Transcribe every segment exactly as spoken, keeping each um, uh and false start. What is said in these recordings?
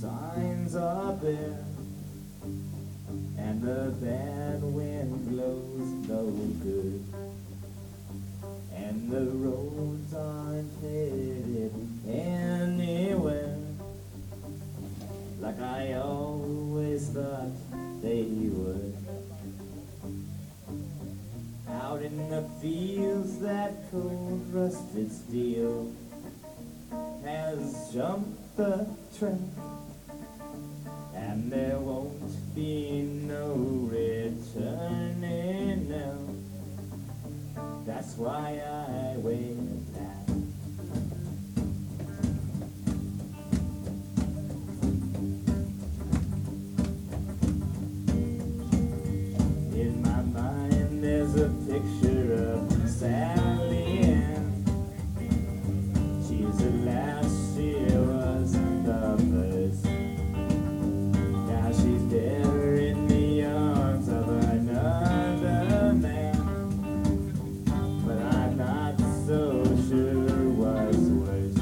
signs are bare, and the bad wind blows no good, and the roads aren't headed anywhere like I always thought they would. Out in the fields, that cold rusted steel has jumped the track, and there won't be no returning now. That's why I wear black. In my mind there's a picture of Sally Ann. She's the last, she was the first. Now she's dead in the arms of another man, but I'm not so sure what's worse.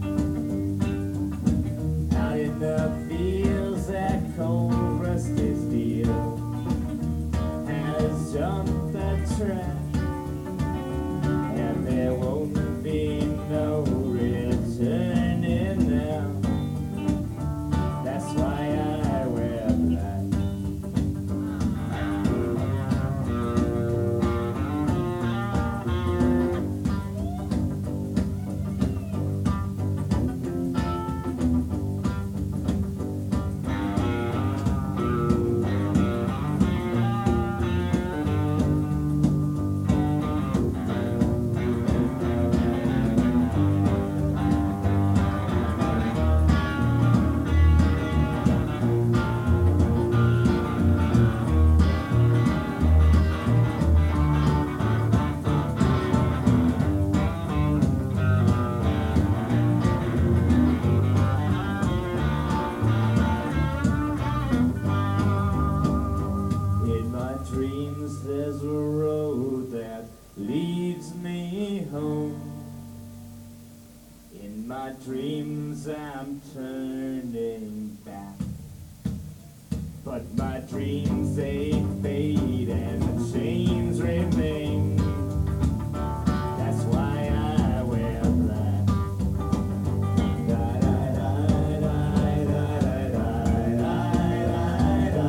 Out in the fields, that cold rusty steel has jumped the track, and there won't be no returning now. That's why I wear black. Dreams, there's a road that leads me home. In my dreams I'm turning back, but my dreams they fade and the chains remain. That's why I wear black. Da, da, da, da, da, da, da, da,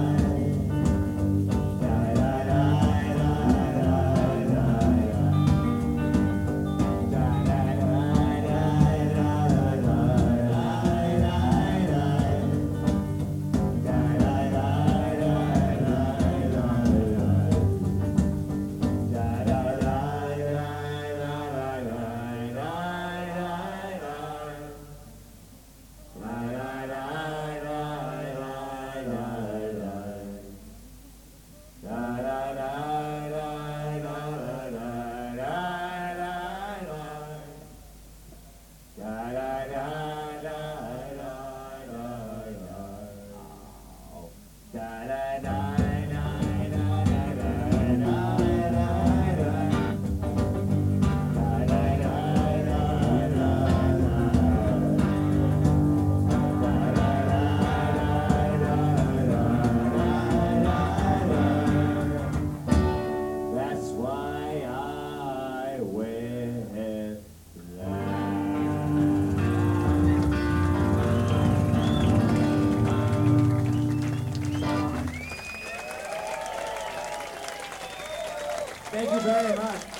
That's why I wear Thank you very much.